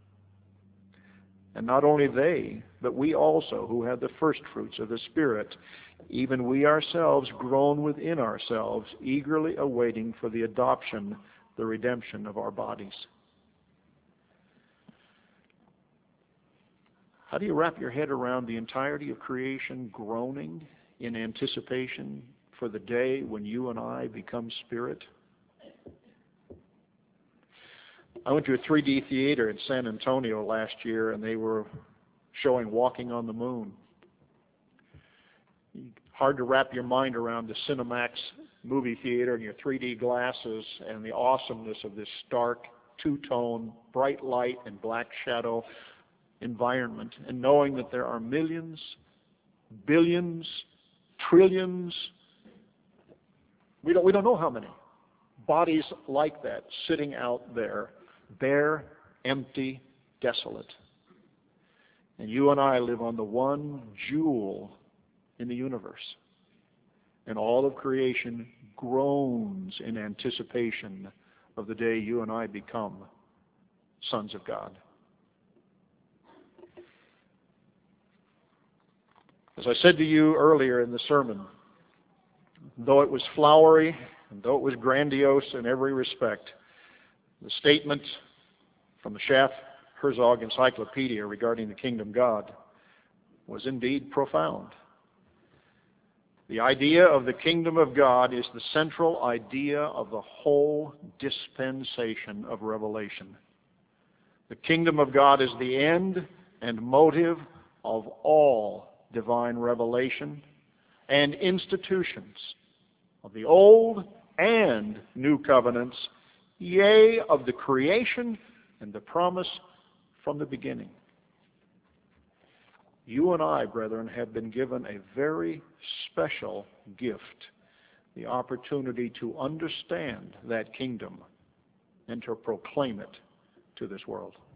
And not only they, but we also, who have the first fruits of the Spirit, even we ourselves groan within ourselves, eagerly awaiting for the adoption, the redemption of our bodies. How do you wrap your head around the entirety of creation groaning in anticipation for the day when you and I become spirit? I went to a three D theater in San Antonio last year, and they were showing Walking on the Moon. Hard to wrap your mind around the Cinemax movie theater and your three D glasses and the awesomeness of this stark, two-tone, bright light and black shadow environment, and knowing that there are millions, billions, trillions, we don't, we don't know how many, bodies like that sitting out there, bare, empty, desolate. And you and I live on the one jewel in the universe. And all of creation groans in anticipation of the day you and I become sons of God. As I said to you earlier in the sermon, though it was flowery and though it was grandiose in every respect, the statement from the Schaff-Herzog Encyclopedia regarding the Kingdom of God was indeed profound. The idea of the Kingdom of God is the central idea of the whole dispensation of Revelation. The Kingdom of God is the end and motive of all divine revelation and institutions of the Old and New Covenants, yea, of the creation and the promise from the beginning. You and I, brethren, have been given a very special gift, the opportunity to understand that kingdom and to proclaim it to this world.